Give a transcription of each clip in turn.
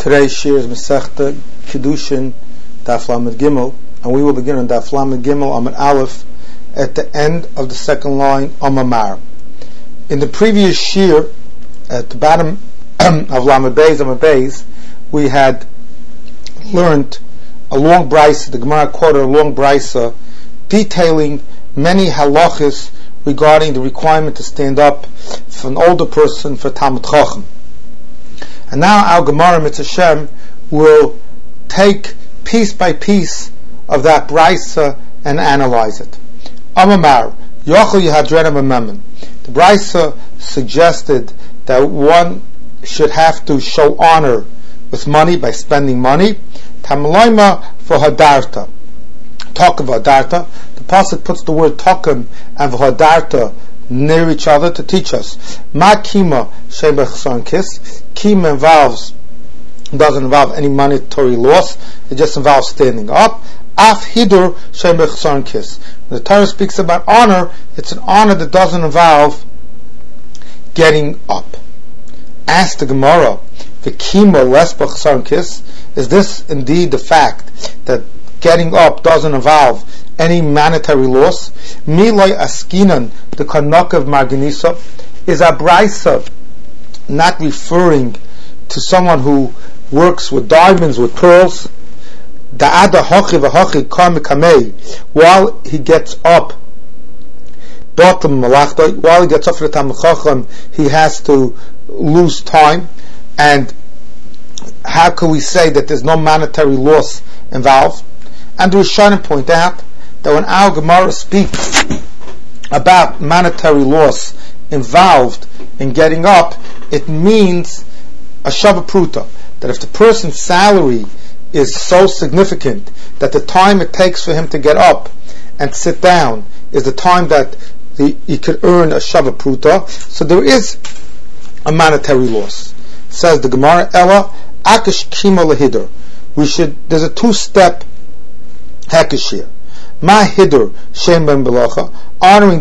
Today's shir is Masechta Kedushin Daf Lamed Gimel, and we will begin on Daf Lamed Gimel Amud Aleph at the end of the second line Amamar. In the previous shir, at the bottom of Lamed Beis, we had learned a long brisa. The Gemara quoted a long brisa detailing many halachas regarding the requirement to stand up for an older person for Talmud Chacham. And now our Gemara Mitzvah Shem will take piece by piece of that brisa and analyze it. Amamar Yochel Yehadrenim Amemim. The brisa suggested that one should have to show honor with money by spending money. Tamaloima for Hadarta. Talk of Hadarta. The pasuk puts the word Tokim and Hadarta near each other to teach us. Ma kima shebechson kis. Kima doesn't involve any monetary loss. It just involves standing up. Af hidur shebechson kis. When the Torah speaks about honor, it's an honor that doesn't involve getting up. Ask the Gemara, the kima les bechson kis. Is this indeed the fact that getting up doesn't involve any monetary loss? Milay askinan, the kanok of Marganisa, is a brisa not referring to someone who works with diamonds, with pearls. Da'ada hochi v'hochi kam kamei, while he gets up, while he gets up for the Talmud Chacham, he has to lose time. And how can we say that there's no monetary loss involved? And the Rishonim point out that when our Gemara speaks about monetary loss involved in getting up, it means a shava pruta, that if the person's salary is so significant that the time it takes for him to get up and sit down is the time that he could earn a shava pruta, so there is a monetary loss. Says the Gemara, Ella akish kima lehider. There's a two-step hakish here. Ma hidur shem ben belacha. Honoring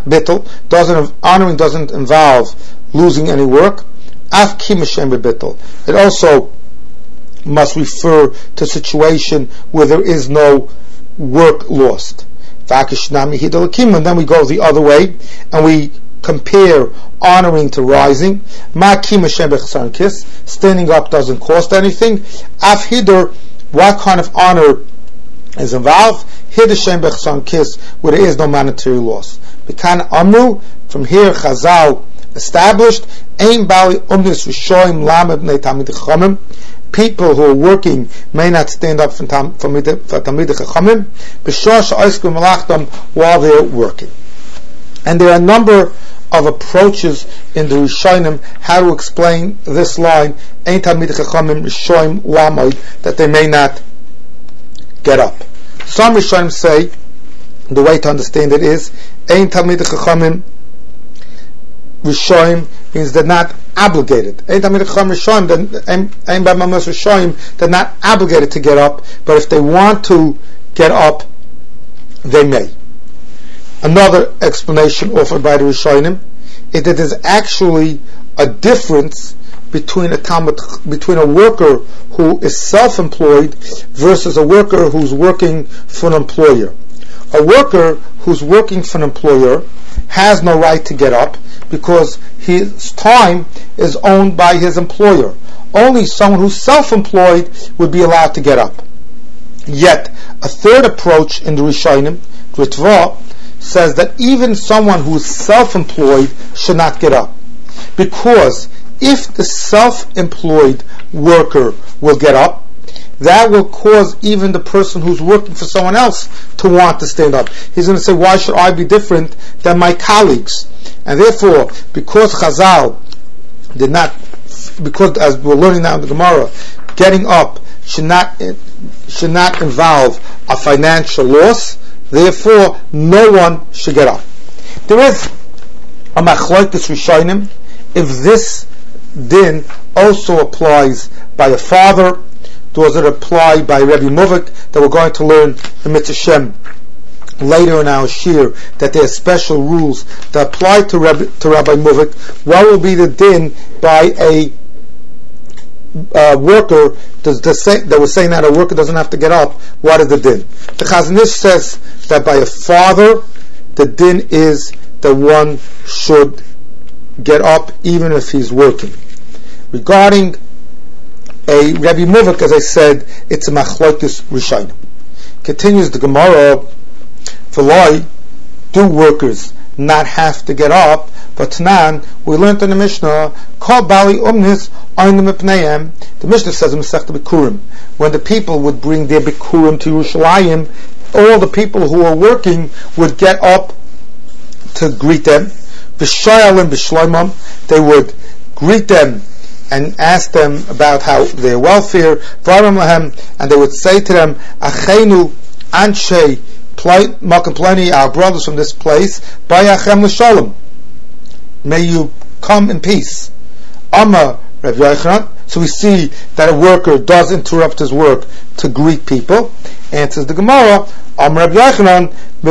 doesn't involve losing any work. Af kima shem bebittel. It also must refer to a situation where there is no work lost. Vakishnami hidur kima. And then we go the other way and we compare honoring to rising. Ma kima shem bechsan kis. Standing up doesn't cost anything. Af hidur, what kind of honor is involved? Hidushem bechson kis, where there is no monetary loss. Bekan amru, from here Chazal established, ein bali umnis rishoim lamed bnei talmidei chachamim. People who are working may not stand up for talmidei chachamim b'shor she'osku b'malachtam, while they're working. And there are a number of approaches in the Rishonim how to explain this line, ein talmidei chachamim rishoim lamed, that they may not get up. Some Rishonim say the way to understand it is Ein Talmidei Chachamim Rishonim means they're not obligated. Ein Talmidei Chachamim Rishonim, Ein B'Mamas Rishonim, they're not obligated to get up, but if they want to get up, they may. Another explanation offered by the Rishonim is that there's actually a difference between a worker who is self-employed versus a worker who's working for an employer. A worker who's working for an employer has no right to get up because his time is owned by his employer. Only someone who's self-employed would be allowed to get up. Yet, a third approach in the Rishonim, Ritva, says that even someone who's self-employed should not get up. Because if the self-employed worker will get up, that will cause even the person who's working for someone else to want to stand up. He's going to say, why should I be different than my colleagues? And therefore, because Chazal did not, because as we're learning now in the Gemara, getting up should not involve a financial loss, therefore no one should get up. There is a machlokes Rishonim if this din also applies by a father. Does it apply by Rebbe Muvik, that we're going to learn in Mitzvah Shem later in our shir, that there are special rules that apply to Rabbi Muvik? What will be the din by a worker that was saying that a worker doesn't have to get up, what is the din? The Chazon Ish says that by a father, the din is that one should get up even if he's working. Regarding a Rabbi Muvak, as I said, it's a machlokes rishonim. Continues the Gemara, V'loi, do workers not have to get up? But Tanan, we learned in the Mishnah, Kol Bali Umnis Oinim Epneim. The Mishnah says in Masechta Bikurim, when the people would bring their Bikurim to Yerushalayim, all the people who were working would get up to greet them. V'shayalim b'shloimam, they would greet them and ask them about how their welfare. V'aram lahem, and they would say to them, Achenu Anshei Makom Ploni, our brothers from this place, Bayachem l'shalom, may you come in peace. Amma Rabbi Yochanan. So we see that a worker does interrupt his work to greet people. Answers the Gemara, Amma Rabbi Yochanan,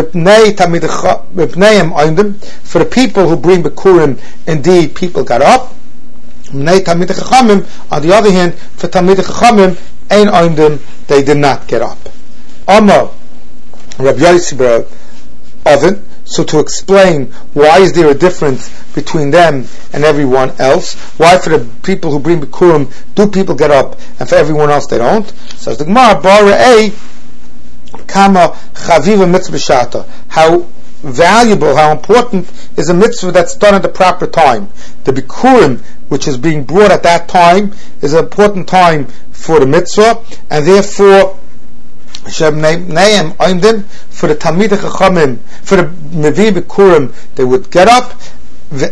for the people who bring Bikurim, indeed people got up. On the other hand, for Talmidei Chachamim, Ein Oindim, they did not get up. Amma Rabbi Yossi Oven. So to explain why is there a difference between them and everyone else, why for the people who bring Bikurim do people get up and for everyone else they don't, says the Gemara, Bara'ei Kama Chaviva Mitzvah Shata, how valuable, how important is a mitzvah that's done at the proper time. The Bikurim, which is being brought at that time, is an important time for the mitzvah, and therefore for the Talmidei Chachamim, for the Mevi Bikurim, they would get up. For the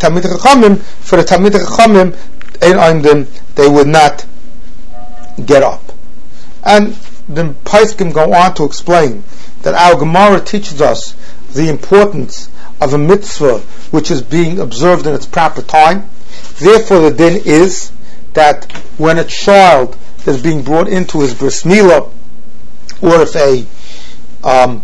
Talmidei Chachamim, they would not get up. And the Paiskim go on to explain that our Gemara teaches us the importance of a mitzvah which is being observed in its proper time. Therefore, the din is that when a child is being brought into his bris milah, or if on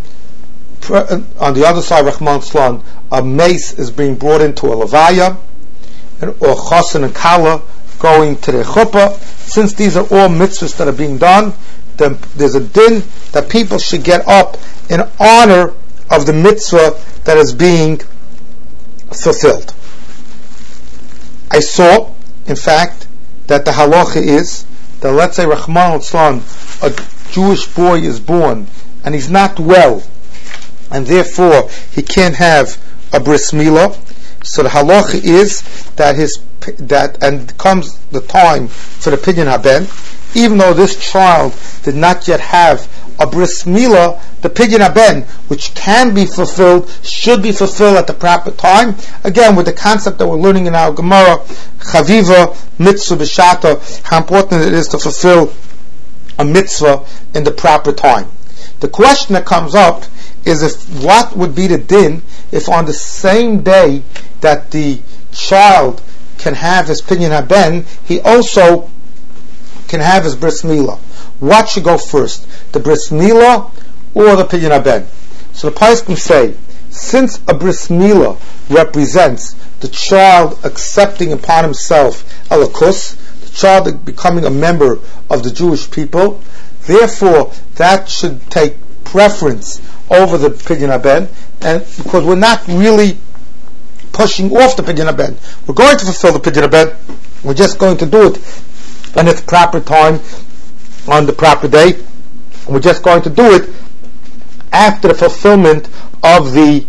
the other side, Rahman Slan, a mace is being brought into a levaya, or chasen and kala going to the chuppah, since these are all mitzvahs that are being done, then there's a din that people should get up in honor of the mitzvah that is being fulfilled. I saw, in fact, that the halacha is that, let's say Rahman Slan, a Jewish boy is born and he's not well, and therefore he can't have a bris milah. So the halacha is that and comes the time for the Pidyon Haben, even though this child did not yet have a bris milah, the Pidyon Haben, which can be fulfilled, should be fulfilled at the proper time. Again, with the concept that we're learning in our Gemara, Chaviva Mitzvah B'Shata, how important it is to fulfill a mitzvah in the proper time. The question that comes up is what would be the din if on the same day that the child can have his Pidyon Haben, he also can have his bris milah. What should go first, the bris milah or the Pidyon Haben? So the Paiskim say, since a bris milah represents the child accepting upon himself elikus, the child becoming a member of the Jewish people, therefore that should take preference over the Pidyon Haben, and because we're not really pushing off the Pidyon Haben, we're going to fulfill the Pidyon Haben, we're just going to do it in its proper time, on the proper day. We're just going to do it after the fulfillment of the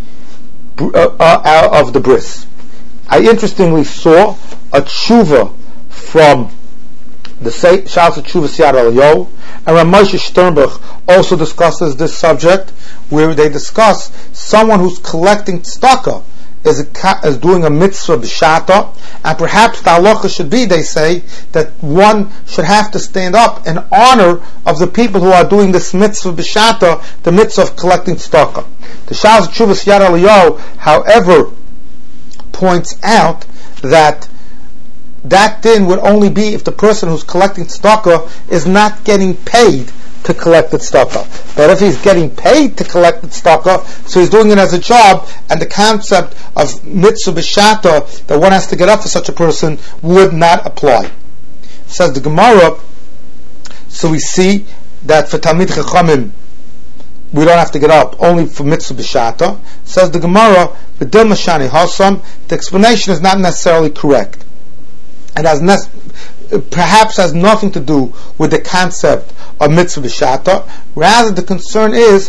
bris. I interestingly saw a tshuva from the Shas Tshuva Siyar Eliyahu, and Rav Moshe Sternbuch also discusses this subject, where they discuss someone who's collecting tzedakah is doing a mitzvah b'shata, and perhaps the halacha should be, they say, that one should have to stand up in honor of the people who are doing this mitzvah b'shata, the mitzvah of collecting tzedakah. The Shas Tshuva Siyar Eliyahu, however, points out that din would only be if the person who's collecting tzedakah is not getting paid to collect the tzedakah. But if he's getting paid to collect the tzedakah, so he's doing it as a job, and the concept of mitzvah b'shata, that one has to get up for such a person, would not apply. Says the Gemara, so we see that for Talmid Chachamim, we don't have to get up, only for mitzvah b'shata. Says the Gemara, B'dil Mashani Hasam, the explanation is not necessarily correct. It perhaps has nothing to do with the concept of mitzvah b'shata. Rather, the concern is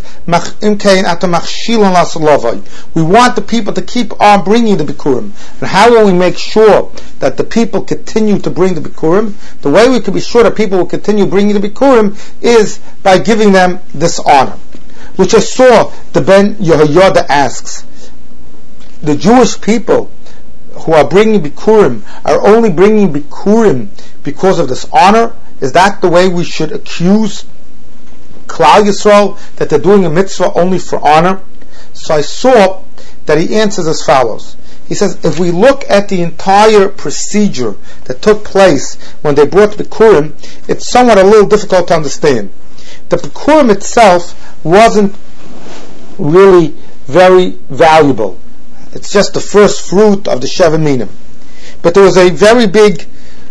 we want the people to keep on bringing the bikurim. And how will we make sure that the people continue to bring the bikurim? The way we can be sure that people will continue bringing the bikurim is by giving them this honor, which I saw the Ben Yehoyada asks. The Jewish people who are bringing bikurim are only bringing bikurim because of this honor. Is that the way we should accuse Klal Yisrael, that they're doing a mitzvah only for honor? So I saw that he answers as follows. He says, if we look at the entire procedure that took place when they brought bikurim, it's somewhat a little difficult to understand. The bikurim itself wasn't really very valuable. It's just the first fruit of the Sheva Minim. But there was a very big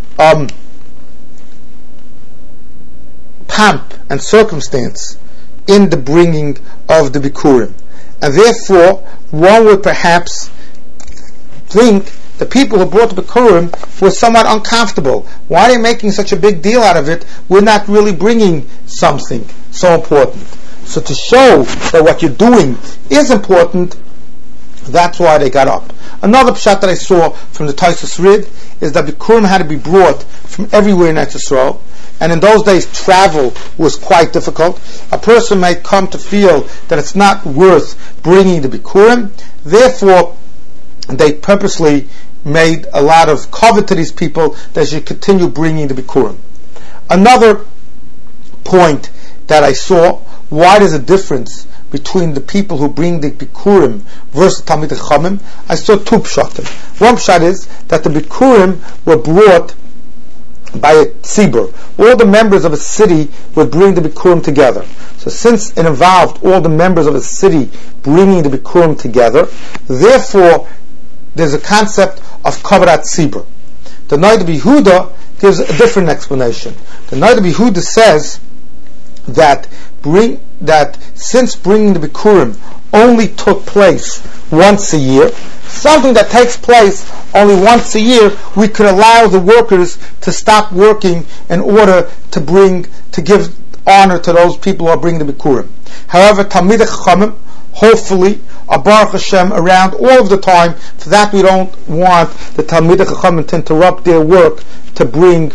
pomp and circumstance in the bringing of the bikurim. And therefore, one would perhaps think the people who brought the bikurim were somewhat uncomfortable. Why are they making such a big deal out of it? We're not really bringing something so important. So to show that what you're doing is important, that's why they got up. Another pshat that I saw from the Taisus Rid is that bikurim had to be brought from everywhere in Eretz Yisrael, and in those days travel was quite difficult. A person might come to feel that it's not worth bringing the bikurim. Therefore, they purposely made a lot of cover to these people that should continue bringing the bikurim. Another point that I saw, why there's a difference between the people who bring the bikurim versus Talmid Chachamim, I saw two pshatim. One pshat is that the bikurim were brought by a tzibur. All the members of a city would bring the bikurim together. So since it involved all the members of a city bringing the bikurim together, therefore there's a concept of kavarat tzibur. The Noda B'Yehuda gives a different explanation. The Noda B'Yehuda says that since bringing the bikurim only took place once a year, something that takes place only once a year, we could allow the workers to stop working in order to give honor to those people who are bringing the bikurim. However, Talmid Chachamim, hopefully, are Baruch Hashem around all of the time. For that, we don't want the Talmid Chachamim to interrupt their work to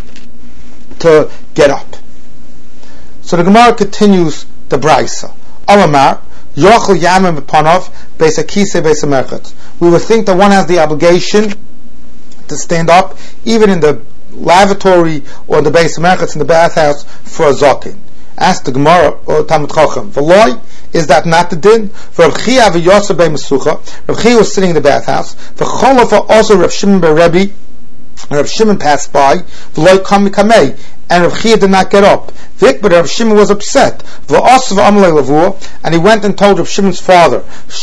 get up. So the Gemara continues the Braisa. Amar, Yochel Yamim B'Panav, Beis HaKisei Beis HaMerchatz. We would think that one has the obligation to stand up, even in the lavatory or in the Beis HaMerchatz, in the bathhouse, for a zaken. Ask the Gemara or Talmid Chacham, V'loi, is that not the din? For Rav Chia v'Yosef bei Mesucha, Rav Chia was sitting in the bathhouse. V'cholofa also Rav Shimon ben Rebbe, and Rav Shimon passed by. V'loi kam mikamei, and Rav Chia did not get up. But Rav Shimon was upset. And he went and told Rav Shimon's father,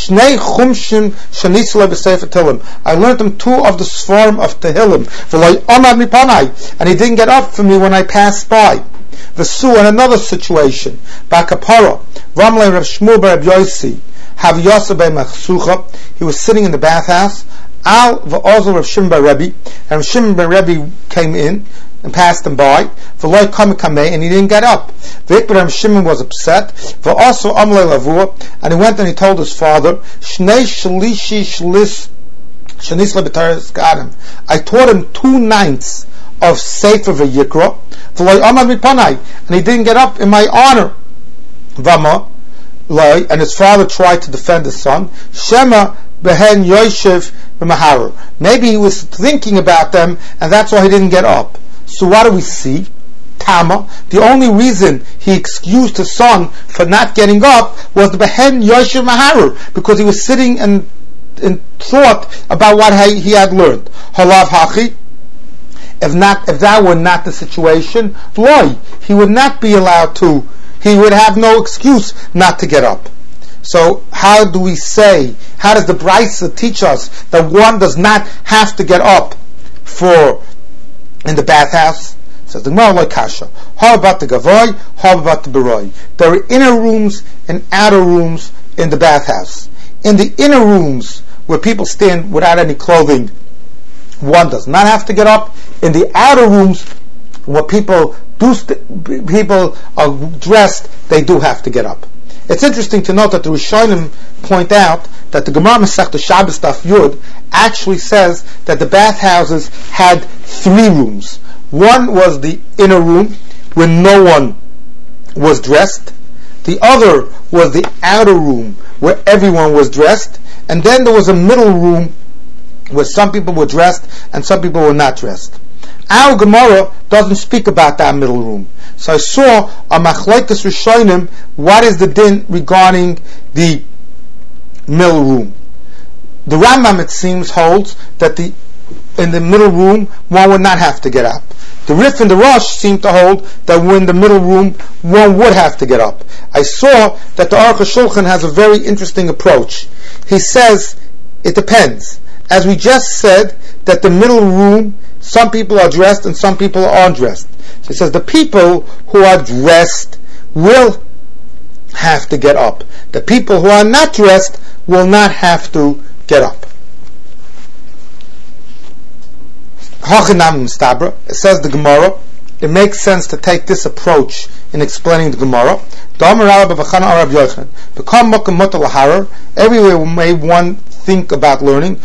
I learned him 2 of the Sfarim of Tehillim, and he didn't get up for me when I passed by. V'su, in another situation, Bakapara, Ramlei Rav Shmuel bar Rav Yossi, Hav Yosef bei Machsucha, he was sitting in the bathhouse, Al v'ozol Rav Shimon bar Rebbe, and Rav Shimon bar Rebbe came in and passed him by, v'loi kamei, and he didn't get up. But Rav Shimon was upset, v'aso amlei lavur, and he went and he told his father, Shnei shlishi shlis shanisla b'taris gadam. I taught him 2/9 of Sefer v'Yikra, v'loi amad mipanai, and he didn't get up in my honor. Vama, loi, and his father tried to defend his son, Shema behen yoshev b'maharu. Maybe he was thinking about them, and that's why he didn't get up. So what do we see? Tama, the only reason he excused his son for not getting up was the behen yoshev maharu, because he was sitting and thought about what he had learned. Halav hachi, if that were not the situation, loy, he would not be allowed to, he would have no excuse not to get up. So how do we say, how does the Braisa teach us that one does not have to get up in the bathhouse? Says the Gemara like kasha. How about the gavoy? How about the beroi? There are inner rooms and outer rooms in the bathhouse. In the inner rooms, where people stand without any clothing, one does not have to get up. In the outer rooms, where people are dressed, they do have to get up. It's interesting to note that the Rishonim point out that the Gemara Masechta Shabbos Daf Yud actually says that the bathhouses had 3 rooms. One was the inner room where no one was dressed. The other was the outer room where everyone was dressed. And then there was a middle room where some people were dressed and some people were not dressed. Our Gemara doesn't speak about that middle room. So I saw a Machlokes Rishonim, what is the din regarding the middle room. The Rambam, it seems, holds that in the middle room one would not have to get up. The Rif and the Rosh seem to hold that in the middle room one would have to get up. I saw that the Aruch HaShulchan has a very interesting approach. He says it depends. As we just said, that the middle room, some people are dressed and some people are undressed. So he says the people who are dressed will have to get up. The people who are not dressed will not have to get up. It says the Gemara, it makes sense to take this approach in explaining the Gemara. Everywhere may one think about learning.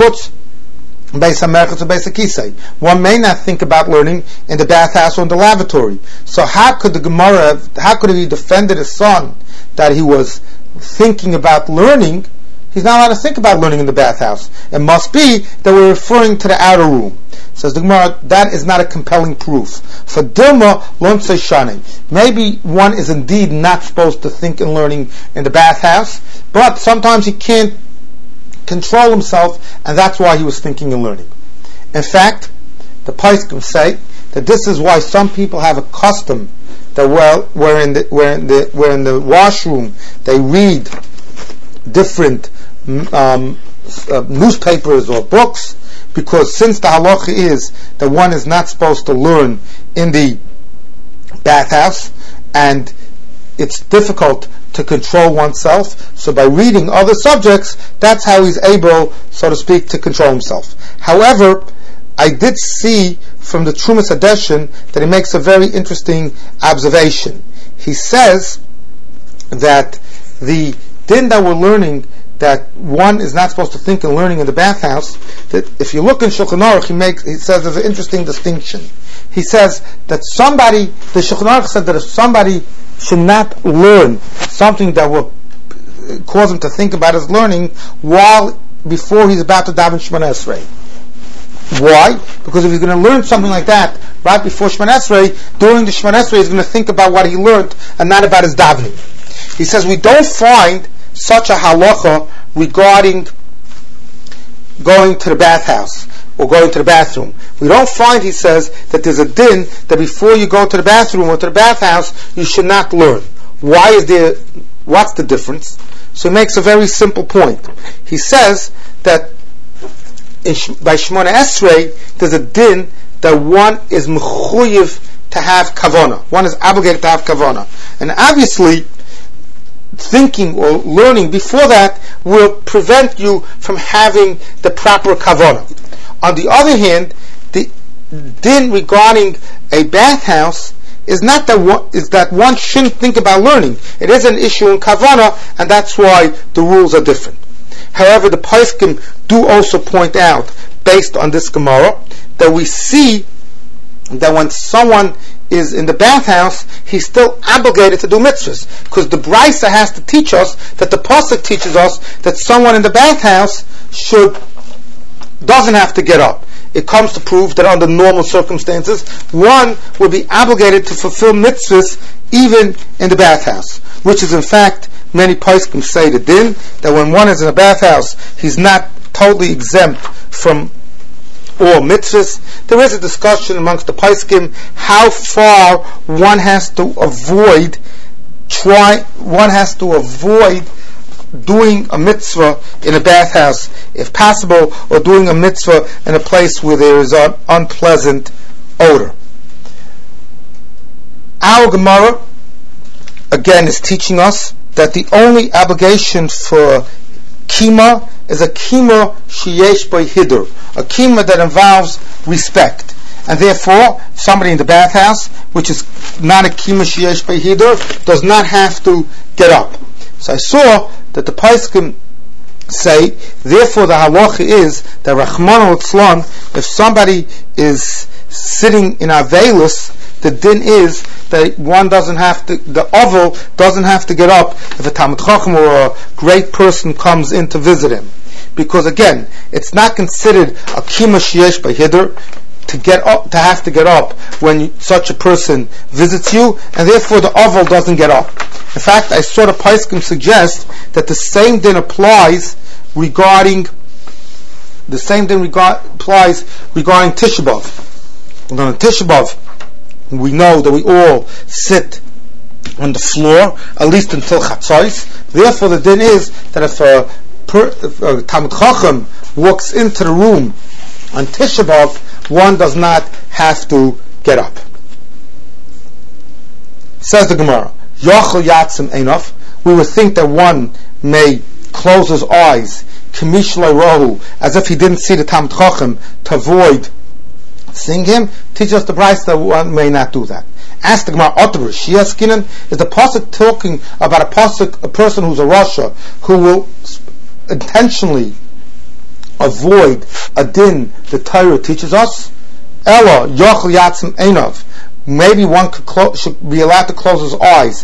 One may not think about learning in the bathhouse or in the lavatory. So how could the Gemara, how could he defended his son that he was thinking about learning? He's not allowed to think about learning in the bathhouse. It must be that we're referring to the outer room. Says the Gemara, that is not a compelling proof. For Dilma, Lonse Shani. Maybe one is indeed not supposed to think in learning in the bathhouse, but sometimes he can't control himself, and that's why he was thinking and learning. In fact, the Poskim say that this is why some people have a custom that where in the washroom they read different newspapers or books, because since the halacha is that one is not supposed to learn in the bathhouse, and it's difficult to control oneself, so by reading other subjects, that's how he's able, so to speak, to control himself. However, I did see from the Trumas Hadeshin that he makes a very interesting observation. He says that the din that we're learning, that one is not supposed to think and learning in the bathhouse, that if you look in Shulchan Aruch, he says there's an interesting distinction. He says that the Shulchan Aruch said that if somebody should not learn something that will cause him to think about his learning before he's about to daven Shemona Esrei. Why? Because if he's going to learn something like that right before Shemona Esrei, during the Shemona Esrei he's going to think about what he learned and not about his davening. He says we don't find such a halacha regarding going to the bathhouse or going to the bathroom. We don't find, he says, that there's a din that before you go to the bathroom or to the bathhouse you should not learn. What's the difference? So he makes a very simple point. He says that by Shemona Esrei there's a din that one is mechuyev to have kavana. One is obligated to have kavana. And obviously thinking or learning before that will prevent you from having the proper kavana. On the other hand, the din regarding a bathhouse is not that one shouldn't think about learning. It is an issue in kavana, and that's why the rules are different. However, the Poskim do also point out, based on this Gemara, that we see that when someone is in the bathhouse, he's still obligated to do mitzvahs, because the Brisa has to teach us, that the Pasuk teaches us, that someone in the bathhouse doesn't have to get up. It comes to prove that under normal circumstances, one will be obligated to fulfill mitzvahs even in the bathhouse, which is in fact, many poskim say the din, that when one is in a bathhouse, he's not totally exempt from all mitzvahs. There is a discussion amongst the poskim how far one has to avoid doing a mitzvah in a bathhouse, if possible, or doing a mitzvah in a place where there is an unpleasant odor. Our Gemara, again, is teaching us that the only obligation for kima is a kima sheyesh by hidur, a kima that involves respect. And therefore, somebody in the bathhouse, which is not a kima sheyesh by hidur, does not have to get up. So I saw that the Paiskim say, therefore the halacha is that Rachmana litzlan, if somebody is sitting in Avelis, the din is that one doesn't have to, the oval doesn't have to get up if a Talmid Chacham or a great person comes in to visit him. Because again, it's not considered a kima sheyesh by hidur to get up, to have to get up when such a person visits you, and therefore the oval doesn't get up. In fact, I saw the Paiskim suggest that the same din applies regarding regarding Tisha B'Av. On Tisha B'Av, we know that we all sit on the floor, at least until Chatzos. Therefore, the din is that if a Talmid Chacham walks into the room on Tisha B'Av, one does not have to get up. Says the Gemara, Yochel Yatzim Einof, we would think that one may close his eyes, K'mishlei Rohu, as if he didn't see the Talmid Chacham, to avoid seeing him. Teach us the Brayso that one may not do that. Ask the Gemara, Otav Shia Skinan, is the pasuk talking about a person who's a Rasha, who will intentionally avoid a din the Torah teaches us? Ella Yochel Yatzim Einav, maybe one should be allowed to close his eyes.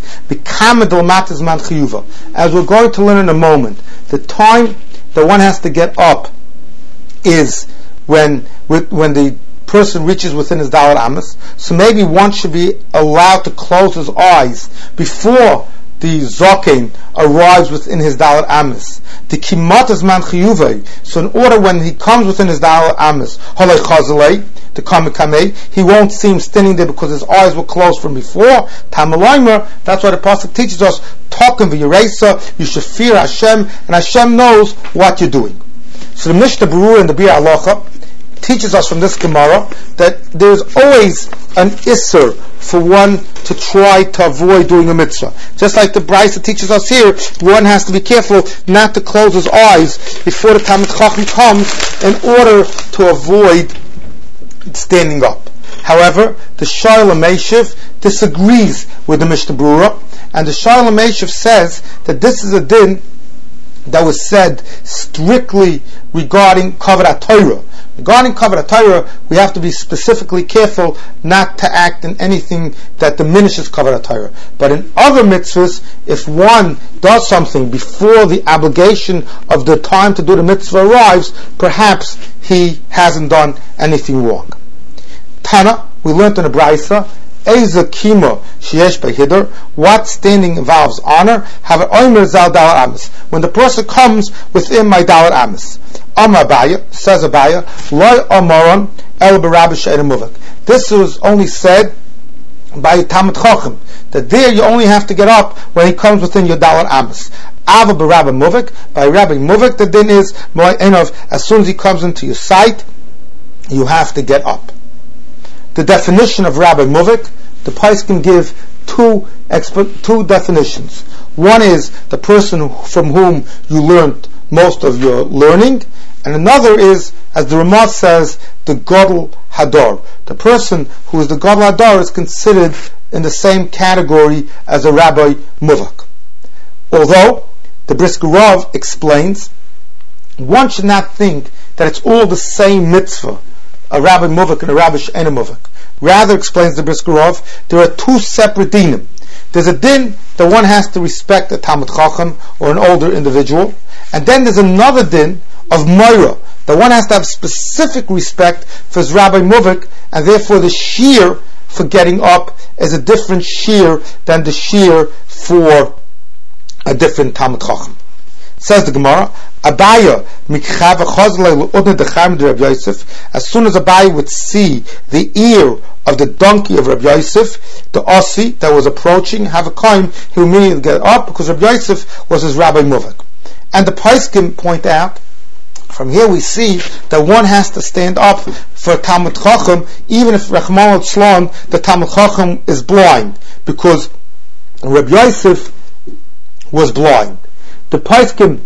As we're going to learn in a moment, the time that one has to get up is when the person reaches within his Dalet Amos. So maybe one should be allowed to close his eyes before the Zokin arrives within his Dalet Amos. The Kimat is Man Chiyuvei. So in order when he comes within his Dalet Amos, Holei Chazalei, the Kamei, he won't see him standing there because his eyes were closed from before. Tamalaimer, that's why the pasuk teaches us, Token v'Yiresa, you should fear Hashem, and Hashem knows what you're doing. So the Mishnah Berurah in the Bir Halacha teaches us from this Gemara that there's always an Isser for one to try to avoid doing a mitzvah. Just like the Brayso teaches us here, one has to be careful not to close his eyes before the Talmid Chacham comes in order to avoid standing up. However, the Shaila Meishiv disagrees with the Mishnah Berurah, and the Shaila Meishiv says that this is a din that was said strictly regarding Kavod HaTorah. Regarding Kavod HaTorah, we have to be specifically careful not to act in anything that diminishes Kavod HaTorah. But in other mitzvahs, if one does something before the obligation of the time to do the mitzvah arrives, perhaps he hasn't done anything wrong. Tana, we learned in the Brayso, Eza Kima Sheyesh Bei Hidur, what standing involves honor, have an Omer Zal Dalet Amos, when the person comes within my Dalet Amos. Amar Abaya, says Abaya, Loi Amaron El B'Rabbi She'er Muvak. This was only said by a Talmid Chacham, that there you only have to get up when he comes within your Dalet Amos. Ava B'Rabbi Muvak, by Rabbi Muvak, the din is, as soon as he comes into your sight, you have to get up. The definition of Rabbi Muvik, the Paiskim give two definitions. One is the person from whom you learned most of your learning, and another is, as the Ramah says, the Gadol Hadar. The person who is the Gadol Hadar is considered in the same category as a Rabbi Muvik. Although the Brisker Rav explains, one should not think that it's all the same mitzvah, a Rabbi Muvik and a Rabbi She'er Muvik. Rather, explains the Brisker Rav, there are two separate dinim. There's a din that one has to respect a Talmid Chacham or an older individual, and then there's another din of Moira, that one has to have specific respect for his Rabbi Muvik, and therefore the shear for getting up is a different shear than the shear for a different Talmid Chacham. Says the Gemara, Abaya mikchava chazlei le'udne dechayim de Rabbi Yosef. As soon as Abaya would see the ear of the donkey of Rabbi Yosef, the Ossi that was approaching, have a kaim, he immediately get up because Rabbi Yosef was his Rabbi Muvik. And the Paiskim point out, from here we see that one has to stand up for Talmid Chacham, even if Rachmana litzlan, the Talmid Chacham is blind, because Reb Yosef was blind. The Poskim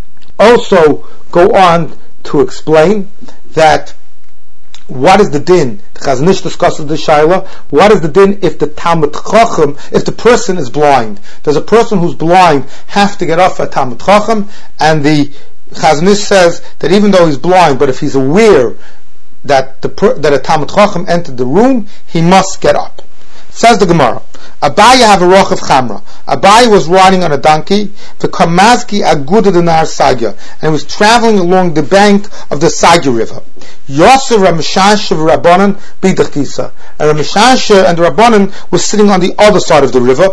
also go on to explain that what is the din? The Chazon Ish discusses the Shaila. What is the din if the Talmud Chacham, if the person is blind? Does a person who's blind have to get off at Talmud Chacham? And the Chazon Ish says that even though he's blind, but if he's aware that that a Talmud Chacham entered the room, he must get up. Says the Gemara, Abaye have a roch of chamra. Abaye was riding on a donkey, the Kamazki aguda the Nahar Sagya, and he was traveling along the bank of the Sagya river. Yosef Rameshasha Rabbanan bidachkisa, and Rameshasha and the Rabbanan were sitting on the other side of the river.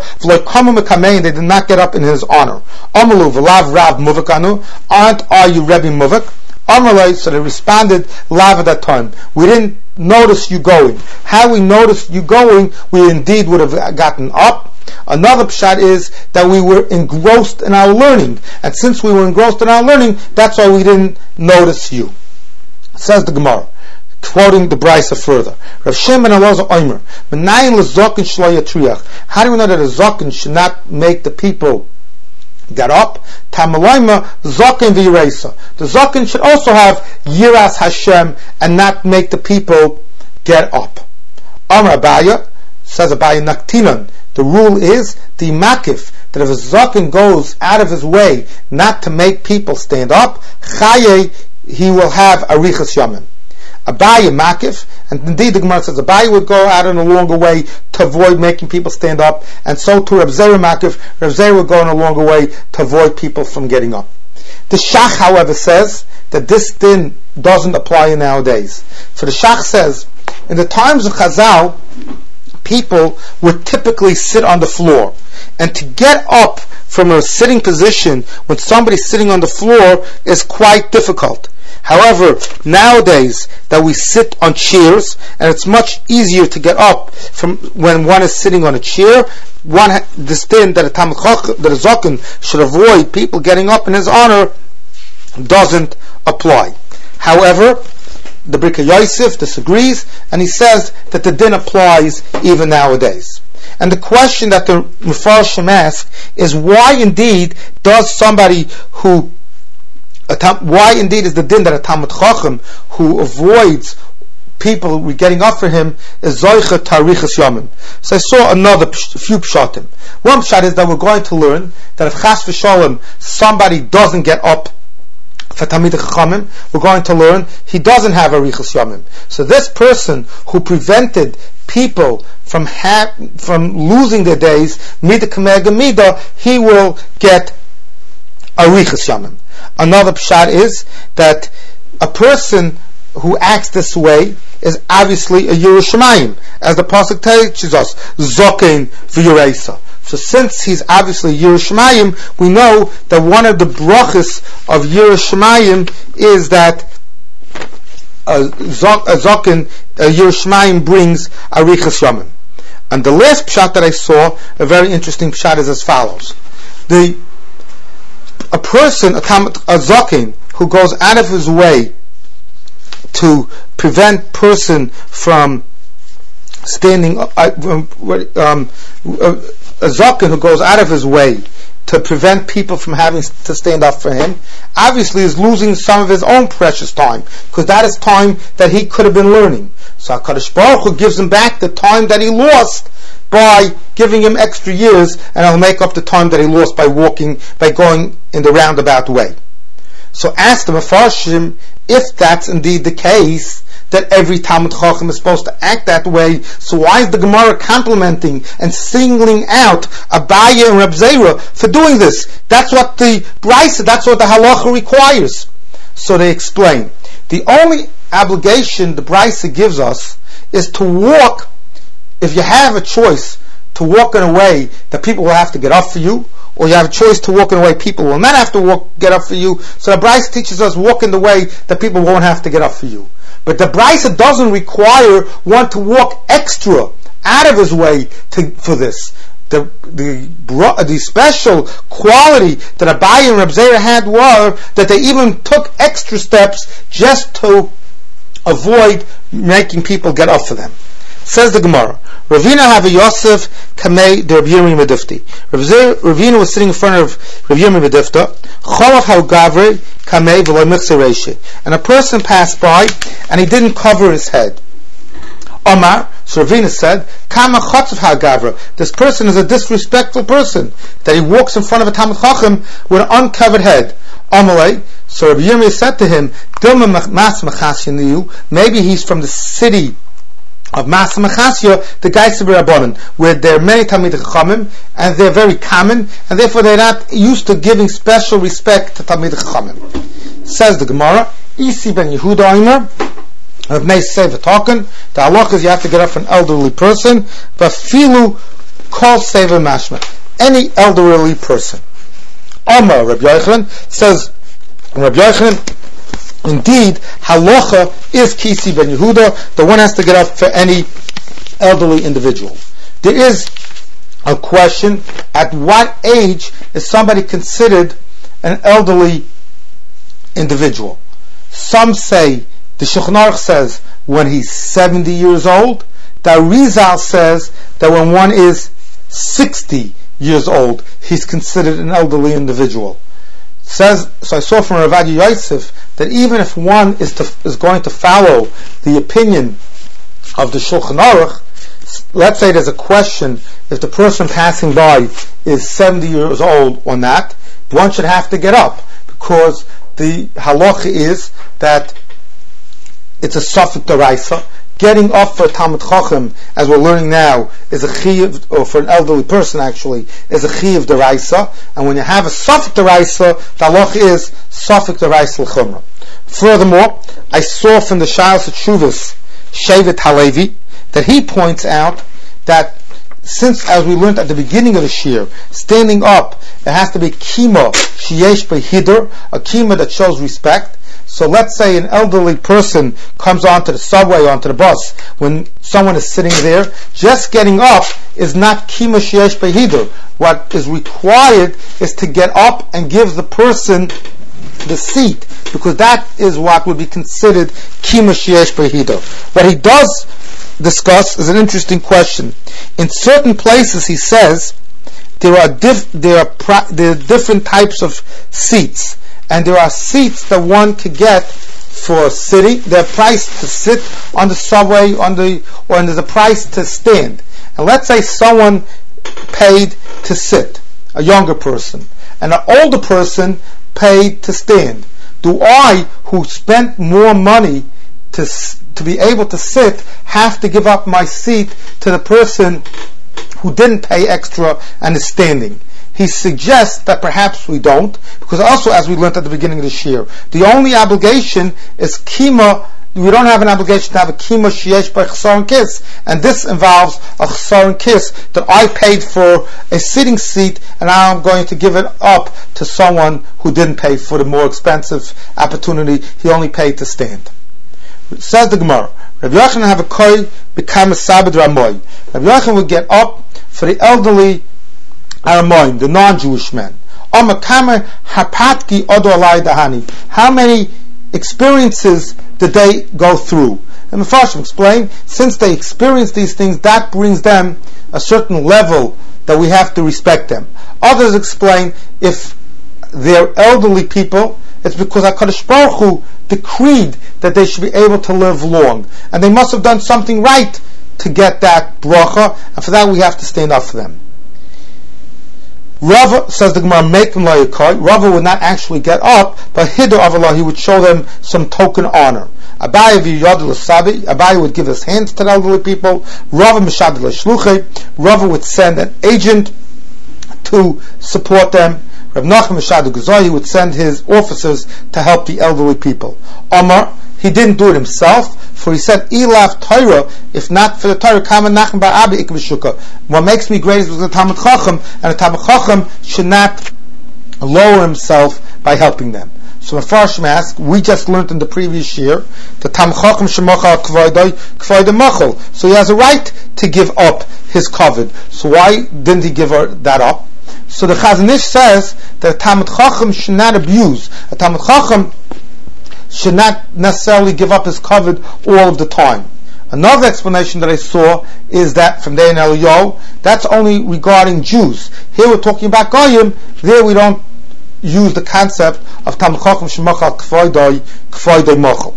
And they did not get up in his honor. Amalu v'lav Rav Muvakanu, are you Rebbe Muvak? Amalai, so they responded lav at that time. We didn't notice you going. How we noticed you going, we indeed would have gotten up. Another pshat is that we were engrossed in our learning, and since we were engrossed in our learning, that's why we didn't notice you. Says the Gemara, quoting the Brisa further. Rav Shimon Elazar Omer, Menayin lezokin shlo yatriach. How do we know that a zokin should not make the people get up? Tamalayma zokin v'yireisa. The zokin should also have yiras Hashem and not make the people get up. Amar Abaya, says Abaya Naktinon. The rule is the makif, that if a zokin goes out of his way not to make people stand up, chaye, he will have arichas yamim. Abaye makif, and indeed the Gemara says Abaye would go out in a longer way to avoid making people stand up, and so to Reb Zera makif, Reb Zera would go in a longer way to avoid people from getting up. The Shach, however, says that this din doesn't apply nowadays. So the Shach says, in the times of Chazal, people would typically sit on the floor, and to get up from a sitting position when somebody's sitting on the floor is quite difficult. However, nowadays that we sit on chairs, and it's much easier to get up from when one is sitting on a chair, this din that a zokin should avoid people getting up in his honor doesn't apply. However, the Brika Yosef disagrees, and he says that the din applies even nowadays. And the question that the Mefarshim ask is, why indeed is the din that a Talmud Chacham who avoids people getting up for him is zoicha tarichas yamim? So I saw another few pshatim. One pshat is that we're going to learn that if chas v'sholem somebody doesn't get up for Talmidei Chachamim, we're going to learn he doesn't have arichas yamim. So this person who prevented people from losing their days, midah k'mega midah, he will get arichas yamim. Another pshat is that a person who acts this way is obviously a Yerushalayim, as the pasuk teaches us, zokein v'yireisa. So since he's obviously Yerushalayim, we know that one of the brachas of Yerushalayim is that a zoken, a Yerushalayim brings arichas yamim. And the last pshat that I saw, a very interesting pshat, is as follows: a person, a zokin, who goes out of his way to prevent person from standing, a zokin who goes out of his way to prevent people from having to stand up for him, obviously is losing some of his own precious time, because that is time that he could have been learning. So HaKadosh Baruch Hu gives him back the time that he lost by giving him extra years, and he'll make up the time that he lost by going in the roundabout way. So ask the Mefarshim, if that's indeed the case, that every Talmud Chacham is supposed to act that way, so why is the Gemara complimenting and singling out Abaye and Reb Zera for doing this? That's what the Brisa, that's what the Halacha requires. So they explain, the only obligation the Brisa gives us is to walk. If you have a choice to walk in a way that people will have to get up for you, or you have a choice to walk in a way people will not have to get up for you, so the Brisa teaches us walk in the way that people won't have to get up for you. But the Brisa doesn't require one to walk extra out of his way for this. The special quality that Abaye and Reb Zera had were that they even took extra steps just to avoid making people get up for them. Says the Gemara, Ravina have a Yosef kamei de Rav Yirmiyah Medifti. Ravina was sitting in front of Rav Yirmiyah Medifta. Cholav hau gavre kamei v'lo michse reishi. And a person passed by and he didn't cover his head. Omar, so Ravina said, Kama chotzav hau gavre. This person is a disrespectful person that he walks in front of a Talmid Chacham with an uncovered head. Amalei, so Rabbi Yirmiyah said to him, Dilma mas machasya, maybe he's from the city of Mas Machasya, the Geisei B'Rabbanan, where there are many Talmidei Chachamim, and they're very common, and therefore they're not used to giving special respect to Talmidei Chachamim. Says the Gemara, Isi ben Yehuda Omer, of Nei Seva talking, the halach is you have to get up for an elderly person, but filu kol Seva mashma, any elderly person. Omar, Rabbi Yochanan, says, Rabbi Yochanan, indeed, halacha is Kisi ben Yehuda. The one has to get up for any elderly individual. There is a question: at what age is somebody considered an elderly individual? Some say, the Shulchan Aruch says, when he's 70 years old. The Arizal says that when one is 60 years old, he's considered an elderly individual. Says, so I saw from Rav Adi Yosef that even if one is going to follow the opinion of the Shulchan Aruch, let's say there's a question if the person passing by is 70 years old or not, one should have to get up, because the halacha is that it's a safek d'oraisa. Getting up for a Talmid Chacham, as we're learning now, is a chiyuv, or for an elderly person actually, is a chiyuv d'oraisa. And when you have a safek d'oraisa, the halach is safek d'oraisa l'chumra. Furthermore, I saw from the Shalos Teshuvos Shevet Halevi that he points out that since, as we learned at the beginning of the shir, standing up, it has to be kima sheyesh b'hidur, a kima that shows respect. So let's say an elderly person comes onto the subway, onto the bus, when someone is sitting there, just getting up is not kima sheyesh b'hidur. What is required is to get up and give the person the seat, because that is what would be considered kima sheyesh b'hidur. What he does discuss is an interesting question. In certain places, he says, there are different types of seats. And there are seats that one could get for sitting. They're priced to sit on the subway, and there's a price to stand. And let's say someone paid to sit, a younger person, and an older person paid to stand. Do I, who spent more money to be able to sit, have to give up my seat to the person who didn't pay extra and is standing? He suggests that perhaps we don't, because also, as we learned at the beginning of this year, the only obligation is kima. We don't have an obligation to have a kima sheyesh by chsaron kis, and this involves a chsaron kis that I paid for a sitting seat, and now I'm going to give it up to someone who didn't pay for the more expensive opportunity. He only paid to stand. Says the Gemara, Rabbi Yochanan have a koi become a sabed ramoy. Rabbi Yochanan would get up for the elderly Aramoim, the non-Jewish men. How many experiences did they go through? And the Mepharshim explain, since they experienced these things, that brings them a certain level that we have to respect them. Others explain, if they're elderly people, it's because HaKadosh Baruch Hu decreed that they should be able to live long. And they must have done something right to get that bracha, and for that we have to stand up for them. Rava, says the Gemara, make them layakoi. Rava would not actually get up, but hidur avallah, he would show them some token honor. Abaye would give his hands to the elderly people. Rava would send an agent to support them. Rav Nachman Meshadu Gazai would send his officers to help the elderly people. Omar, he didn't do it himself, for he said, Ilav Torah, if not for the Torah, Kama Nachman Ba'abi Ikvishukah. What makes me great is the Talmid Chacham, and the Talmid Chacham should not lower himself by helping them. So Mepharshim ask, we just learned in the previous year, the Talmid Chacham Shemocha Kvoidoi Machol. So he has a right to give up his covet. So why didn't he give that up? So the Chazon Ish says that a Talmid Chacham should not abuse. A Talmid Chacham should not necessarily give up his covet all of the time. Another explanation that I saw is that from Dein Eliyahu, that's only regarding Jews. Here we're talking about Goyim. There we don't use the concept of Talmid Chacham Shemachal K'foidoi Mochel.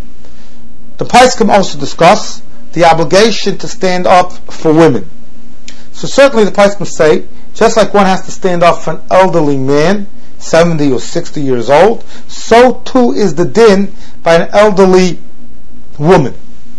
The Poskim also discuss the obligation to stand up for women. So certainly the Poskim say, just like one has to stand up for an elderly man, 70 or 60 years old, so too is the din by an elderly woman.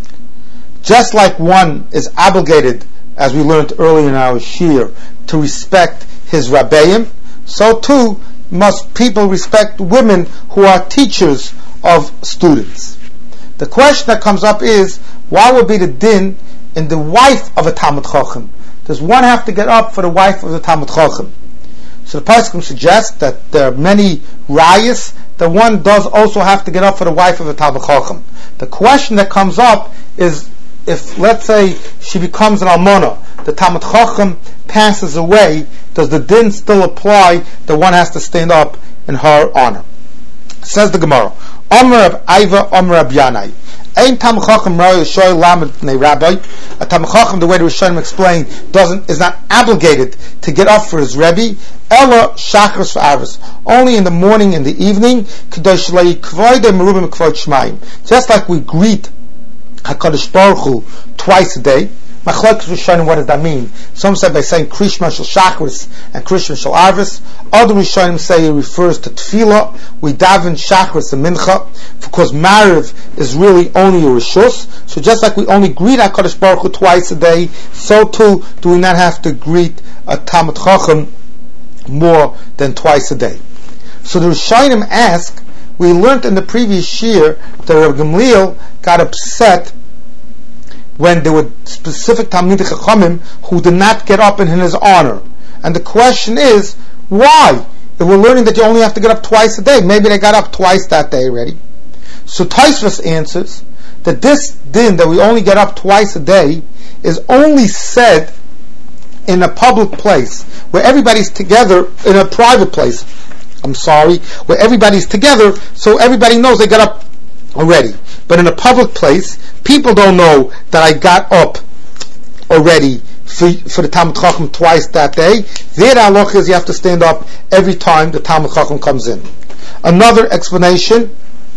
Just like one is obligated, as we learned earlier in our shir, to respect his rabbeim, so too must people respect women who are teachers of students. The question that comes up is, what would be the din in the wife of a Talmid Chacham? Does one have to get up for the wife of the Talmid Chacham? So the Poskim suggests that there are many rayas that one does also have to get up for the wife of the Talmid Chacham. The question that comes up is, if, let's say, she becomes an almana, the Talmid Chacham passes away, does the din still apply that one has to stand up in her honor? Says the Gemara, Omer of Aiva, Omer of Yanai. Ein Talmid Chacham Roi Shoy Lamed Bnei Rabbi. A Talmid Chacham, the way the Rishonim explain, is not obligated to get up for his Rebbe. Ella Shachris V'Arvis. Only in the morning and the evening. Kadosh Lei Kvoide Merubim Kvod Shmayim. Just like we greet HaKadosh Baruch Hu twice a day. Machlokes Rishonim, what does that mean? Some say by saying Krishma Shel Shachris and Krishma Shel Arvis. Other Rishonim say it refers to Tefillah. We daven Shachris and Mincha because Mariv is really only a Rishus. So just like we only greet HaKadosh Baruch Hu twice a day, so too do we not have to greet a Talmid Chacham more than twice a day. So the Rishonim ask, we learned in the previous year that Rabbi Gamliel got upset when there were specific Talmidei Chachamim who did not get up in his honor. And the question is, why? If we're learning that you only have to get up twice a day, maybe they got up twice that day already. So Tosfos answers that this din that we only get up twice a day is only said in a public place where everybody's together, in a private place, where everybody's together, so everybody knows they got up already. But in a public place, people don't know that I got up already for the Talmid Chacham twice that day. Their halach is you have to stand up every time the Talmid Chacham comes in. Another explanation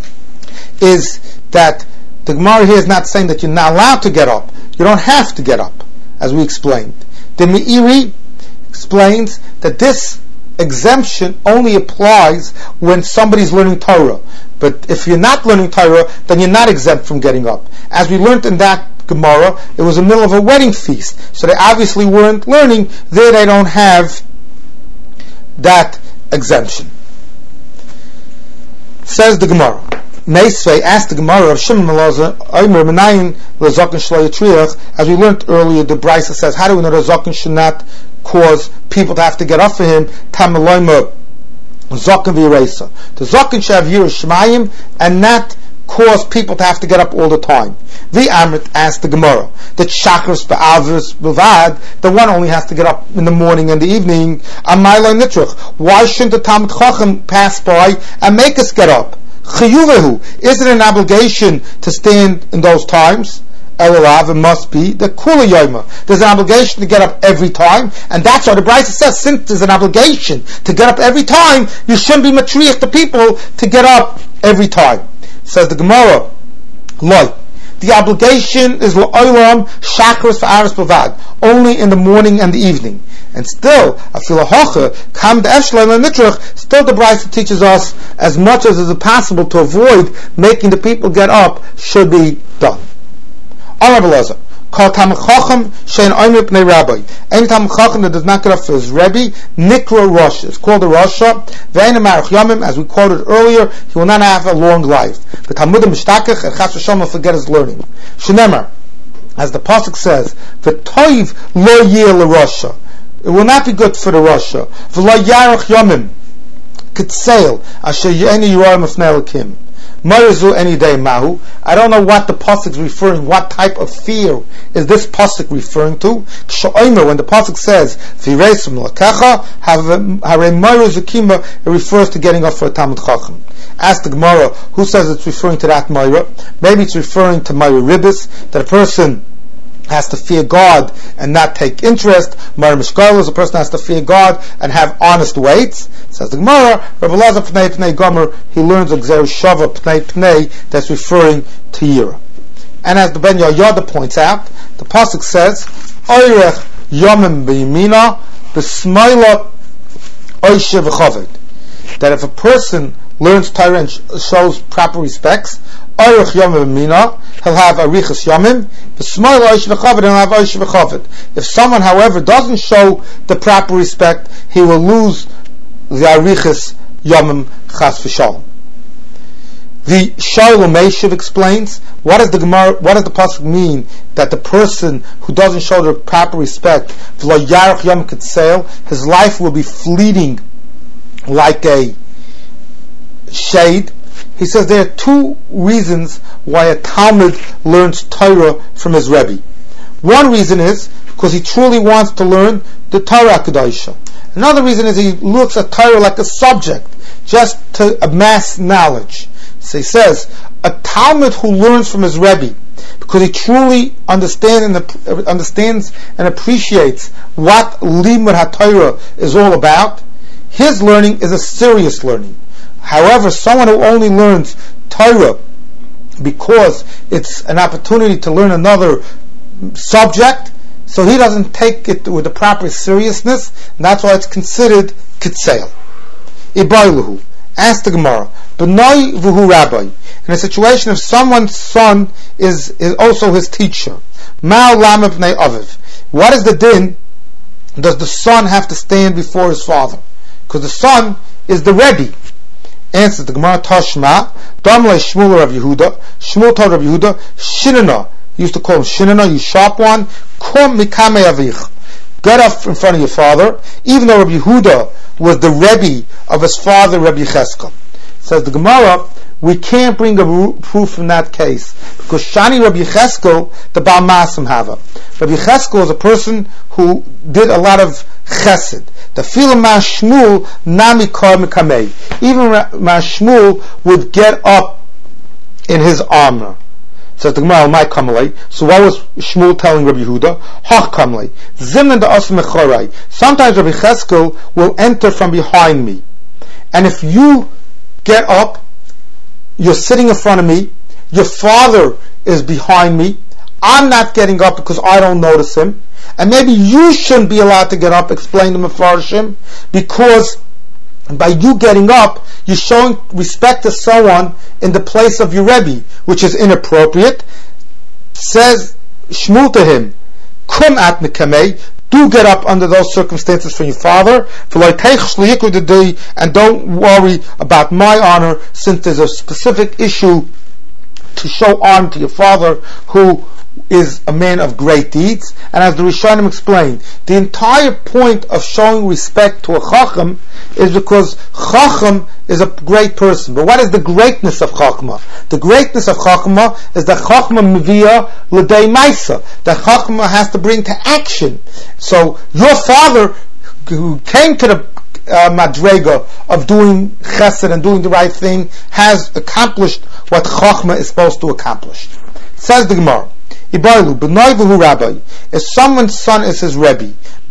is that the Gemara here is not saying that you're not allowed to get up. You don't have to get up, as we explained. The Meiri explains that this exemption only applies when somebody's learning Torah. But if you're not learning Torah, then you're not exempt from getting up. As we learned in that Gemara, it was in the middle of a wedding feast, so they obviously weren't learning. There they don't have that exemption. Says the Gemara. Meisvei asked the Gemara of Shimon Melaza, Omer Menayin Lezaken Shlo Yitriach. As we learned earlier, the Brisa says, how do we know the Zaken should not cause people to have to get up for him? Tamalayma Zaken v'Yiresa. The Zaken should have Yiras Shmayim and not cause people to have to get up all the time. The Amrit asked the Gemara that Shachris Ba'avris Bavad, the one only has to get up in the morning and the evening. Amaylai Nitrach. Why shouldn't the Talmid Chacham pass by and make us get up? Chiyuvehu. Is it an obligation to stand in those times? Elarav, it must be the Kula Yoma. There's an obligation to get up every time, and that's why the Brisa says, since there's an obligation to get up every time, you shouldn't be matriach the people to get up every time. Says the Gemara, Loi. The obligation is L'olam Shachris V'Aris Bavad, only in the morning and the evening. And still, Afila Hocha, Kam De'eshleim and Nitrach, still the Brisa teaches us as much as is possible to avoid making the people get up should be done. Amar Belaza, called Talmid Chacham Shein Omer Bnei Rabbi. Any Talmid Chacham that does not get up for his Rebbe, Nikra Rosh, is called a Rasha. Ve'en Marach Yomim, as we quoted earlier, he will not have a long life. The Talmudim Mishtakach and Chas V'Shalom will forget his learning. Shenemar, as the pasuk says, V'toiv lo yeh l'Rasha. It will not be good for the Rasha. V'lo Yarach Yomim Kitseil Asher Ye'eni Yirayim Afnei Elokim. Marizu any day mahu. I don't know what the pasuk is referring. What type of fear is this pasuk referring to? When the pasuk says "V'reisim l'kecha," hare marizu kima, it refers to getting up for a Talmud Chacham. Ask the Gemara, who says it's referring to that Moira? Maybe it's referring to Moira Ribis, that a person has to fear God and not take interest. Moira Mishgal is a person has to fear God and have honest weights. Says the Gemara, Rabbi Lazar Pnei Pnei Gomer, he learns a Gzer Shava Pnei Pnei that's referring to Yira. And as the Ben Yoyada points out, the pasuk says, Oyrech Yomim B'Yimina B'Smaila Oyshe V'Chaved, that if a person learns Torah and shows proper respects, Oyrech Yomim B'Yimina, he'll have Arichas Yomim, B'Smaila Oyshe V'Chaved, he'll have Oyshe V'Chaved. If someone, however, doesn't show the proper respect, he will lose the Arichas Yomim Chas V'Shalom. The Shalom Meishiv explains, what does the pasuk mean that the person who doesn't show the proper respect, his life will be fleeting like a shade? He says there are two reasons why a Talmud learns Torah from his Rebbe. One reason is because he truly wants to learn the Torah Kedosha. Another reason is he looks at Torah like a subject, just to amass knowledge. So he says, a Talmud who learns from his Rebbe, because he truly understands and appreciates what Limud HaTorah is all about, his learning is a serious learning. However, someone who only learns Torah because it's an opportunity to learn another subject, so he doesn't take it with the proper seriousness, and that's why it's considered kitseil. Ibailuhu. Ask the Gemara, B'nai v'hu rabbi. In a situation if someone's son is also his teacher, Ma'al lama b'nei aviv. What is the din? Does the son have to stand before his father? Because the son is the Rebbe. Answers the Gemara, Tashma, Damlei Shmuel Rav Yehuda, Shmuel told Rav Yehuda, Shinana, he used to call him Shinana, you sharp one, Kum mikame avich. Get up in front of your father, even though Rabbi Yehuda was the Rebbe of his father, Rabbi Cheskel. Says the Gemara, we can't bring a proof in that case, because Shani Rabbi Cheskel, the Baal Masim Hava. Rabbi Cheskel is a person who did a lot of chesed. The Filam Shmuel Nami Kar Mikamei. Even Shmuel would get up in his armor. Says the Gemara, my kamalei. So what was Shmuel telling Rabbi Yehuda? Hach kamalei. Zimnan da asim mechorai. Sometimes Rabbi Cheskel will enter from behind me. And if you get up, you're sitting in front of me, your father is behind me, I'm not getting up because I don't notice him, and maybe you shouldn't be allowed to get up, explain to Mefarshim, because by you getting up, you're showing respect to someone in the place of your Rebbe, which is inappropriate. Says Shmuel to him, Kum at Mekamei, do get up under those circumstances for your father, and don't worry about my honor, since there's a specific issue to show honor to your father, who is a man of great deeds. And as the Rishonim explained, the entire point of showing respect to a Chacham is because Chacham is a great person. But what is the greatness of Chachma? The greatness of Chachma is that Chachma Mivia L'dei Maisa. That Chachma has to bring to action. So your father, who came to the madrega of doing chesed and doing the right thing, has accomplished what Chachma is supposed to accomplish. Says the Gemara, Ibailu, B'nai v'hu rabbi. If someone's son is his Rebbe,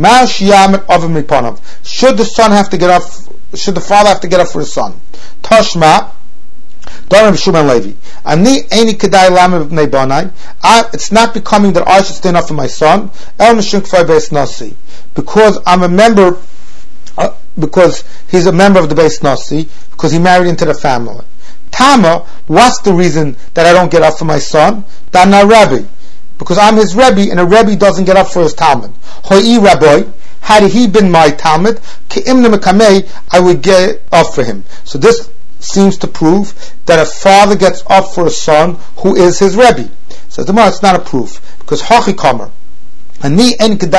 should the son have to get up? Should the father have to get up for his son? Tashma, Darim Shuman Levi. Ani eini kedai lama b'nei banai. It's not becoming that I should stand up for my son. El mishum k'fay beis nasi, because I'm a member. Because he's a member of the Beis Nasi, because he married into the family. Tama, what's the reason that I don't get up for my son? Dana Rabbi, because I'm his Rebbe, and a Rebbe doesn't get up for his Talmud. Hoi Rabbi, had he been my Talmud, Ke'imna Mekamei, I would get up for him. So this seems to prove that a father gets up for a son who is his Rebbe. So tomorrow it's not a proof, because Hachi Kamer, I don't get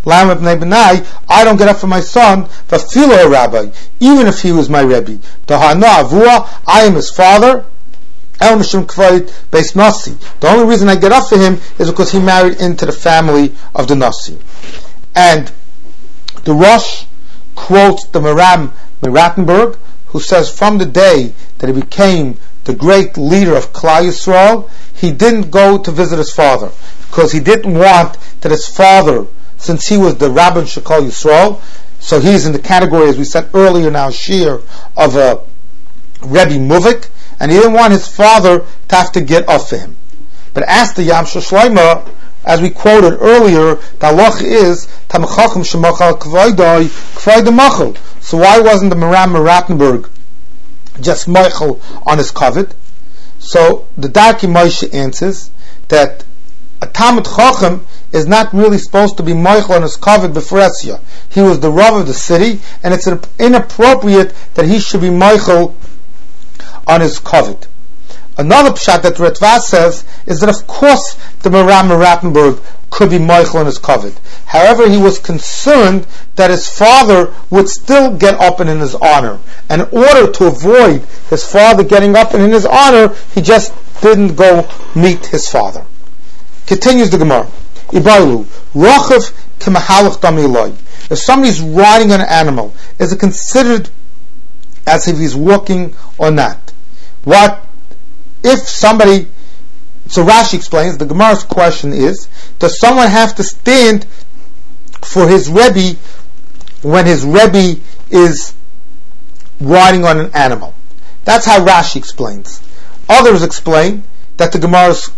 up for my son, rabbi, even if he was my Rebbe. I am his father, El Mishum Kvoid Beis Nasi. The only reason I get up for him is because he married into the family of the Nasi. And the Rosh quotes the Maram Rattenberg, who says from the day that he became the great leader of Klal Yisrael, he didn't go to visit his father, because he didn't want that his father, since he was the Rabban Shekol Yisrael, so he's in the category, as we said earlier now, Shir, of a Rebbe Muvik, and he didn't want his father to have to get up for him. But as the Yam Shloima, as we quoted earlier, the halach is Tamachachim Shemachal Kvaydai Kvaydamachal. So why wasn't the Maram Rattenberg just Michael on his kavod? So the Darkei Moshe answers that a Talmid Chacham is not really supposed to be Michael on his kavod b'Fresya. He was the Rav of the city, and it's inappropriate that he should be Michael on his kavod. Another pshat that Ritva says is that of course the Maram Rattenberg could be Michael on his kavod. However, he was concerned that his father would still get up and in his honor. And in order to avoid his father getting up and in his honor, he just didn't go meet his father. Continues the Gemara. Ibailu, Rochav K'mahalach Damiloi. If somebody's riding on an animal, is it considered as if he's walking or not? What if somebody, so Rashi explains, the Gemara's question is, does someone have to stand for his Rebbe when his Rebbe is riding on an animal? That's how Rashi explains. Others explain that the Gemara's,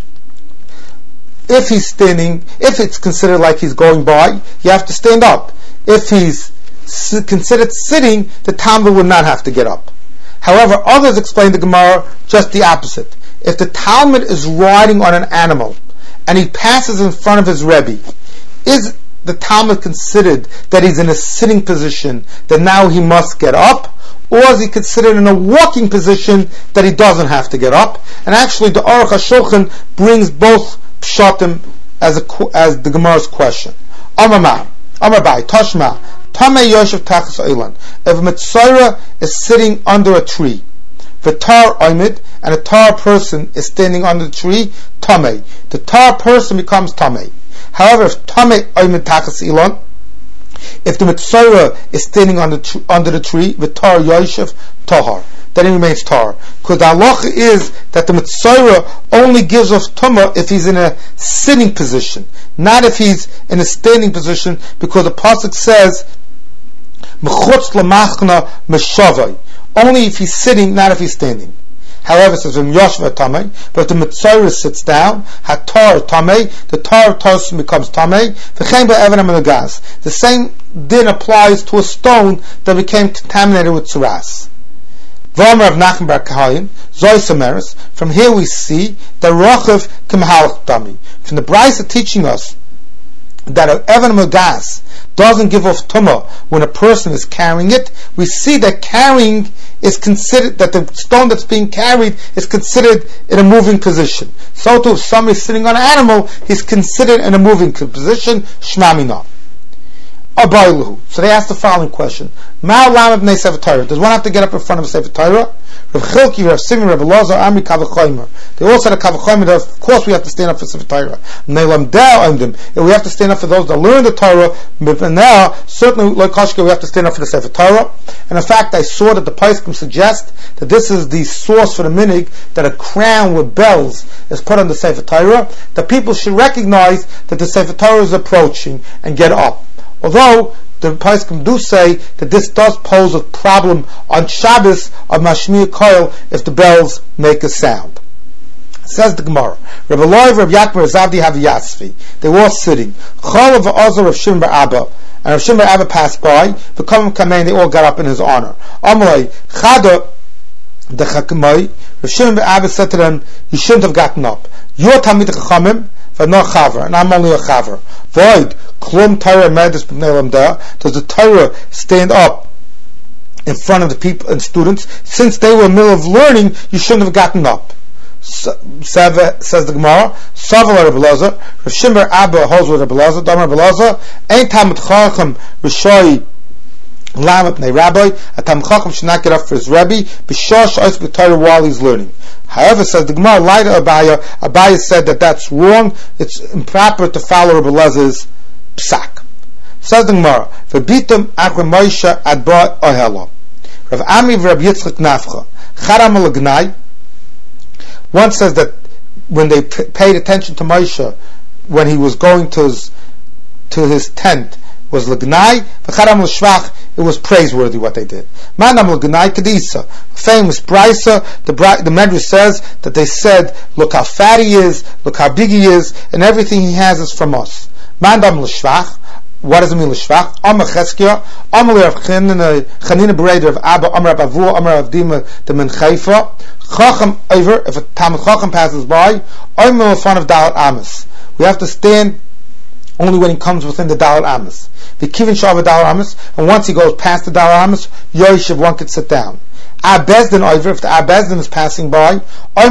if he's standing, if it's considered like he's going by, you have to stand up. If he's considered sitting, the Talmud would not have to get up. However, others explain the Gemara just the opposite. If the Talmud is riding on an animal and he passes in front of his Rebbe, is the Talmud considered that he's in a sitting position, that now he must get up? Or is he considered in a walking position that he doesn't have to get up? And actually the Aruch HaShulchan brings both pshatim as the Gemara's question. Amar Bai, Tashma, Tamei Yoshev Tachas Eilan. If a Mitzorah is sitting under a tree, V'tar Oimid, and a tar person is standing under the tree, Tamei. The tar person becomes Tamei. However, if Tamei Oimid Tachas Eilan, if the Mitzorah is standing under the tree, V'tar Yoshev Tahar, then he remains tar. Because the halacha is that the Mitzorah only gives off tumah if he's in a sitting position, not if he's in a standing position, because the pasuk says, Mechutz lamachna meshavai, only if he's sitting, not if he's standing. However, it says Yoshva Tamei, but if the Mitzorah sits down, Hatar Tamei, the tar Tosin becomes Tamei, V'chein ba'evan ha'menagas. The same din applies to a stone that became contaminated with tzuras. From here we see the Rochav K'mahalach Dami. From the Brisa teaching us that an Evan Megas doesn't give off Tumah when a person is carrying it, we see that carrying is considered, that the stone that's being carried is considered in a moving position. So too, if somebody is sitting on an animal, he's considered in a moving position, Shma Mina. So they asked the following question: Does one have to get up in front of a Sefer Torah? Rav Chilki, Rav Simi, Rav Elazar, Amri Kavachomer. They all said a Kavachomer that of course we have to stand up for Sefer Torah. If we have to stand up for those that learn the Torah, now certainly like Koshka we have to stand up for the Sefer Torah. And in fact, I saw that the Poskim suggest that this is the source for the minig, that a crown with bells is put on the Sefer Torah. That people should recognize that the Sefer Torah is approaching and get up. Although the Poskim do say that this does pose a problem on Shabbos of Mashmiya Koil if the bells make a sound. Says the Gemara, Rabbi Eloi, Rabbi Yakmer, Zavdi Haviyasvi. They were all sitting. Chol v'Azar of Shimon bar Abba, and Rav Shimon bar Abba passed by. V'Kamim Kamein, they all got up in his honor. Amalei Chada the Chakmai. Rav Shimon bar Abba said to them, "You shouldn't have gotten up. You're Talmid Chachamim, but not Chaver, and I'm only a Chaver. Void Klum Torah Medus B'nei Lamda. Does the Torah stand up in front of the people and students? Since they were in the middle of learning, you shouldn't have gotten up." Says the Gemara, Savala Rabbi Elazar, Rav Shimon bar Abba holds with Rabbi Elazar, Damar Rabbi Elazar, Ein Talmid Chacham Rishoi Rabbi, a Tam Chacham should not get up for his Rebbe, while he's learning. However, says the Gemara, lied to Abaya said that that's wrong, it's improper to follow Rabbi Lezer's psak. Says the Gemara, V'bitum achre Moshe adba ohelo. Rav Ami v'Rab Yitzchak Nafcha. Charam al-Gnai. One says that when they paid attention to Moshe, when he was going to his tent, was l'gnai, v'charam l'shvach, it was praiseworthy what they did. Manam l'gnai kedisa, famous brisa, the Medrash says that they said, look how fat he is, look how big he is, and everything he has is from us. Manam l'shvach, what does it mean l'shvach? Amar Cheskia, Amar Rav Chanina Bereder of Abba, Amar Rav Avu, Amar Rav Dima, the Men Chaifa, Chacham over, if a Talmud Chacham passes by, Omer in front of Dalat Amos. We have to stand only when he comes within the Dalat Amos. The Kivin Shav Dalat Amos, and once he goes past the Dalat Amos, Yoshev, one could sit down. Abezdin over, if the Abezdin is passing by,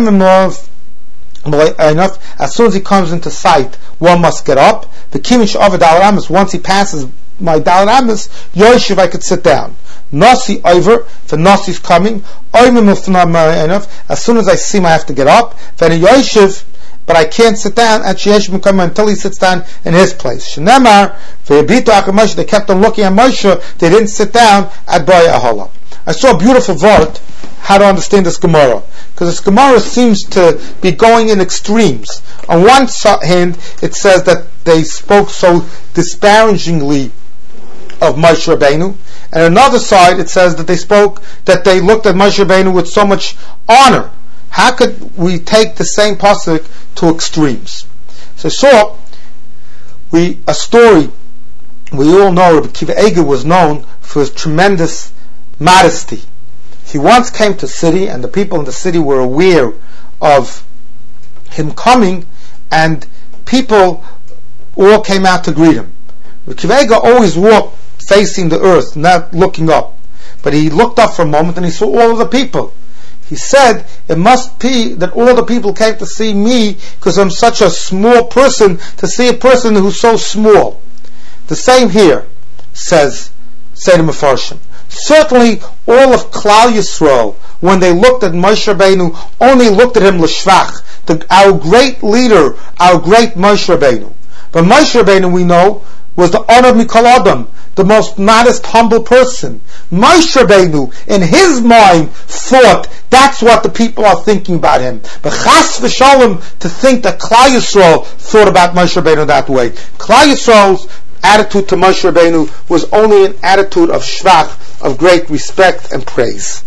enough, as soon as he comes into sight, one must get up. The Kivin Shav Dalat Amos, once he passes my Dalat Amos, Yoshev, I could sit down. Nasi over, if the Nasi's coming, enough, as soon as I see him, I have to get up. Then Yoshev, but I can't sit down at Sheyesh Mekama until he sits down in his place. Shenemar, they kept on looking at Moshe, they didn't sit down at Baya Ahola. I saw a beautiful vort, how to understand this Gemara. Because this Gemara seems to be going in extremes. On one hand, it says that they spoke so disparagingly of Moshe Rabbeinu, and on another side, it says that they looked at Moshe Rabbeinu with so much honor. How could we take the same pasuk to extremes? So a story we all know. Rabbi Akiva Eiger was known for his tremendous modesty. He once came to the city, and the people in the city were aware of him coming, and people all came out to greet him. Rabbi Akiva Eiger always walked facing the earth, not looking up. But he looked up for a moment, and he saw all of the people. He said, it must be that all the people came to see me because I'm such a small person, to see a person who's so small. The same here, says Seder Mefarshim. Certainly, all of Klal Yisrael, when they looked at Moshe Rabbeinu, only looked at him l'shvach, our great leader, our great Moshe Rabbeinu. But Moshe Rabbeinu, we know, was the honor of Mikol Adam, the most modest, humble person. Moshe Rabbeinu, in his mind, thought that's what the people are thinking about him. But Chas v'Shalom, to think that Klal Yisrael thought about Moshe Rabbeinu that way. Klal Yisrael's attitude to Moshe Rabbeinu was only an attitude of shvach, of great respect and praise.